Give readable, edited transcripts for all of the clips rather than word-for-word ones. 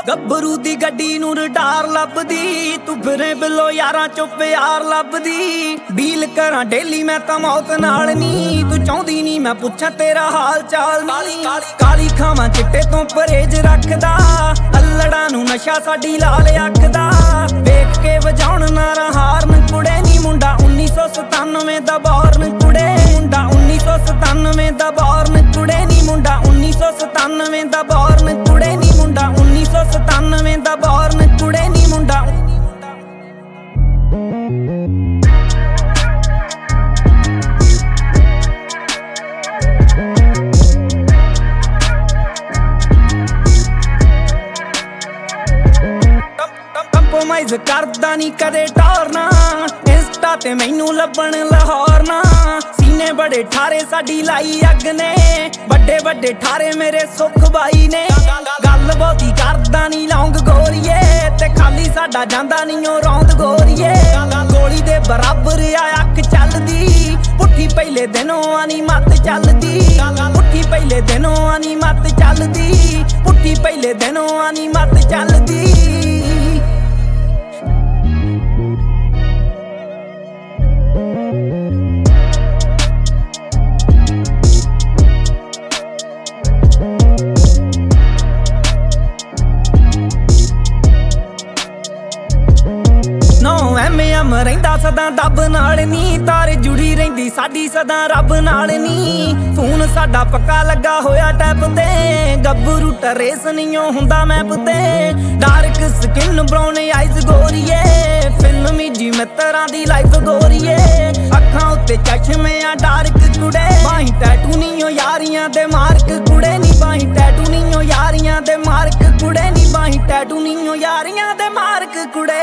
ਗੱਭਰੂ ਦੀ ਗੱਡੀ ਨੂੰ ਰਡਾਰ ਲੱਭਦੀ, ਤੂੰ ਫਿਰੇ ਬਿੱਲੋ ਯਾਰਾਂ ਚੋਂ ਪਿਆਰ ਲੱਭਦੀ। ਡੀਲ ਕਰਾਂ ਡੇਲੀ ਮੈਂ ਤਾਂ ਮੌਤ ਨਾਲ ਨੀ, ਤੂੰ ਚਾਹੁੰਦੀ ਨੀ ਮੈਂ ਪੁੱਛਾਂ ਤੇਰਾ ਹਾਲ ਚਾਲ ਨੀ। ਕਾਲੀ ਖਾਵਾਂ ਚਿੱਟੇ ਤੋਂ ਪਰਹੇਜ ਰੱਖਦਾ, ਅਲੜਾਂ ਨੂੰ ਨਸ਼ਾ ਸਾਡੀ ਲਾਲ ਅੱਖ ਦਾ। ਵੇਖ ਕੇ ਵਜਾਉਣ ਨਾਰਾ ਹਾਰਨ ਕੁੜੇ ਨੀ, ਮੁੰਡਾ 1997 ਦਾ ਬੌਰਨ ਕੁੜੇ, ਮੁੰਡਾ 1997 ਦਾ ਬੌਰਨ ਕੁੜੇ ਨੀ, ਮੁੰਡਾ 1997 ਦਾ ਬੌਰਨ ਕੁੜੇ ਨੀ, ਮੁੰਡਾ 1997 ਦਾ ਬੌਰਨ ਕੁੜੇ ਨੀ, ਮੁੰਡਾ। ਕੰਪਰੋਮਾਈਜ਼ ਕਰਦਾ ਨੀ ਕਦੇ ਟੌਰਨਾ, ਇੰਸਟਾ ਤੇ ਮੈਨੂੰ ਲੱਭਣ ਲਾਹੌਰ ਨਾ। ਸੀਨੇ ਬੜੇ ਠਾਰੇ ਸਾਡੀ ਲਾਈ ਅੱਗ ਨੇ, ਵੱਡੇ ਵੱਡੇ ਠਾਰੇ ਮੇਰੇ ਸੁੱਖ ਬਾਈ ਨੇ। ਗੱਲ ਬਹੁਤੀ ਕਰਦਾ ਨੀ ਲੌਂਗ ਗੋਰੀਏ, ਤੇ ਖਾਲੀ ਸਾਡਾ ਜਾਂਦਾ ਨੀ ਉਹ ਰੌਂਦ ਗੋਰੀਏ। ਗੋਲੀ ਦੇ ਬਰਾਬਰ ਆ ਅੱਖ ਚੱਲਦੀ, ਪੁੱਠੀ ਪਹਿਲੇ ਦਿਨੋਂ ਆਨੀ ਮੱਤ ਚੱਲਦੀ। ਪੁੱਠੀ ਪਹਿਲੇ ਦਿਨੋਂ ਆਨੀ ਮੱਤ ਚੱਲਦੀ, ਪੁੱਠੀ ਪਹਿਲੇ ਦਿਨੋਂ ਆਨੀ ਮੱਤ ਚੱਲਦੀ। ਐਮ ਰਹਿੰਦਾ ਸਦਾ ਦੱਬ ਨਾਲ ਨੀ, ਤਾਰ ਜੁੜੀ ਰਹਿੰਦੀ ਸਾਡੀ ਸਦਾ ਰੱਬ ਨਾਲ ਨੀ। ਫੋਨ ਸਾਡਾ ਪੱਕਾ ਲੱਗਾ ਹੋਇਆ ਟੈਪ ਤੇ, ਗੱਭਰੂ ਟਰੇਸ ਨਹੀਂਓ ਹੁੰਦਾ ਮੈਪ ਤੇ। ਡਾਰਕ ਸਕਿਨ ਬਰਾਊਨ ਆਈਜ਼ ਗੋਰੀਏ, ਫਿਲਮੀ ਜੀ ਮਿੱਤਰਾਂ ਦੀ ਲਾਈਫ ਗੋਰੀਏ। ਅੱਖਾਂ ਉੱਤੇ ਚਸ਼ਮੇ ਆ ਡਾਰਕ ਕੁੜੇ, ਬਾਹੀਂ ਟੈਟੂ ਨਹੀਂਓ ਯਾਰੀਆਂ ਦੇ ਮਾਰਕ ਕੁੜੇ ਨੀ, ਬਾਹੀਂ ਟੈਟੂ ਨਹੀਂਓ ਯਾਰੀਆਂ ਦੇ ਮਾਰਕ ਕੁੜੇ ਨੀ, ਬਾਹੀਂ ਟੈਟੂ ਨਹੀਂਓ ਯਾਰੀਆਂ ਦੇ ਮਾਰਕ ਕੁੜੇ।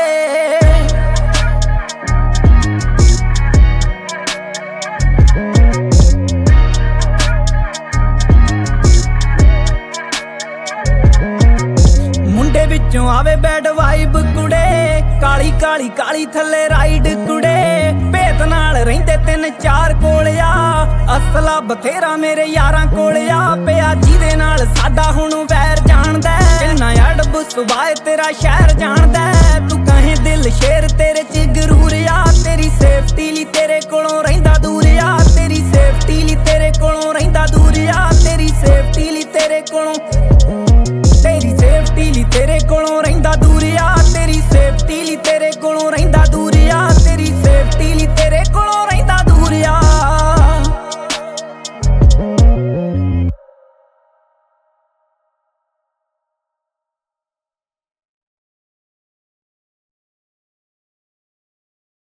ਵਿੱਚੋਂ ਆਵੇ ਬੈਡ ਵਾਈਬ ਕੁੜੇ, ਕਾਲੀ ਕਾਲੀ ਕਾਲੀ ਥੱਲੇ ਰਾਈਡ ਕੁੜੇ। ਭੇਤ ਨਾਲ ਰਹਿੰਦੇ 3-4 ਕੋਲ ਆ, ਅਸਲਾ ਬਥੇਰਾ ਮੇਰੇ ਯਾਰਾਂ ਕੋਲ ਆ ਪਿਆ, ਜਿਹਦੇ ਨਾਲ ਸਾਡਾ ਹੁਣ ਵੈਰ ਜਾਣਦਾ। ਕਿੰਨਾ ਅੜਬ ਸੁਭਾਏ ਤੇਰਾ ਸ਼ਹਿਰ ਜਾਣਦਾ, ਤੂੰ ਕਹੇ ਦਿਲ ਸ਼ੇਰ